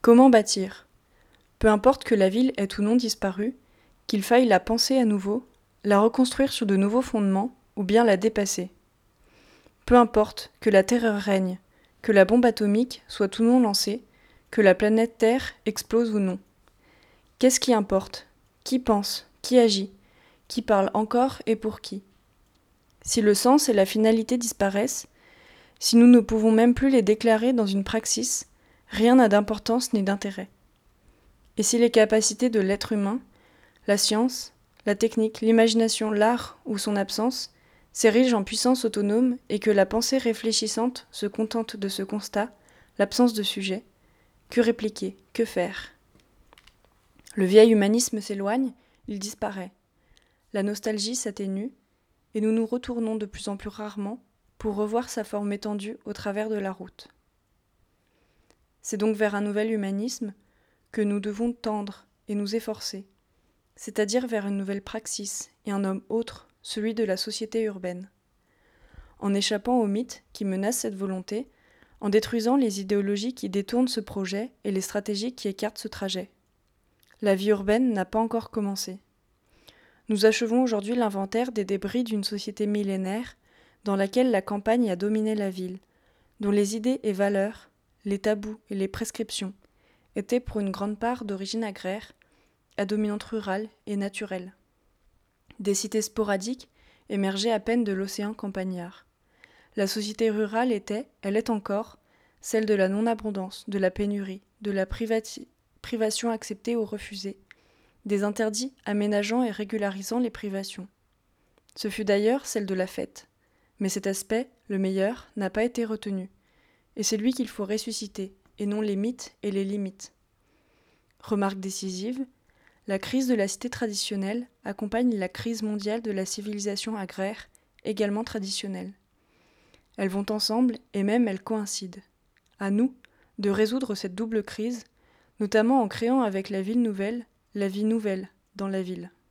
Comment bâtir? Peu importe que la ville ait ou non disparu, qu'il faille la penser à nouveau, la reconstruire sur de nouveaux fondements, ou bien la dépasser. Peu importe que la terreur règne, que la bombe atomique soit ou non lancée, que la planète Terre explose ou non. Qu'est-ce qui importe? Qui pense? Qui agit? Qui parle encore et pour qui? Si le sens et la finalité disparaissent, si nous ne pouvons même plus les déclarer dans une praxis, rien n'a d'importance ni d'intérêt. Et si les capacités de l'être humain, la science, la technique, l'imagination, l'art ou son absence, s'érigent en puissance autonome et que la pensée réfléchissante se contente de ce constat, l'absence de sujet, que répliquer, que faire? Le vieil humanisme s'éloigne, il disparaît. La nostalgie s'atténue, et nous nous retournons de plus en plus rarement pour revoir sa forme étendue au travers de la route. C'est donc vers un nouvel humanisme que nous devons tendre et nous efforcer, c'est-à-dire vers une nouvelle praxis et un homme autre, celui de la société urbaine. En échappant aux mythes qui menacent cette volonté, en détruisant les idéologies qui détournent ce projet et les stratégies qui écartent ce trajet. La vie urbaine n'a pas encore commencé. Nous achevons aujourd'hui l'inventaire des débris d'une société millénaire dans laquelle la campagne a dominé la ville, dont les idées et valeurs, les tabous et les prescriptions étaient pour une grande part d'origine agraire, à dominante rurale et naturelle. Des cités sporadiques émergeaient à peine de l'océan campagnard. La société rurale était, elle est encore, celle de la non-abondance, de la pénurie, de la privation acceptée ou refusée, des interdits aménageant et régularisant les privations. Ce fut d'ailleurs celle de la fête. Mais cet aspect, le meilleur, n'a pas été retenu. Et c'est lui qu'il faut ressusciter, et non les mythes et les limites. Remarque décisive, la crise de la cité traditionnelle accompagne la crise mondiale de la civilisation agraire, également traditionnelle. Elles vont ensemble et même elles coïncident. À nous de résoudre cette double crise, notamment en créant avec la ville nouvelle la vie nouvelle dans la ville.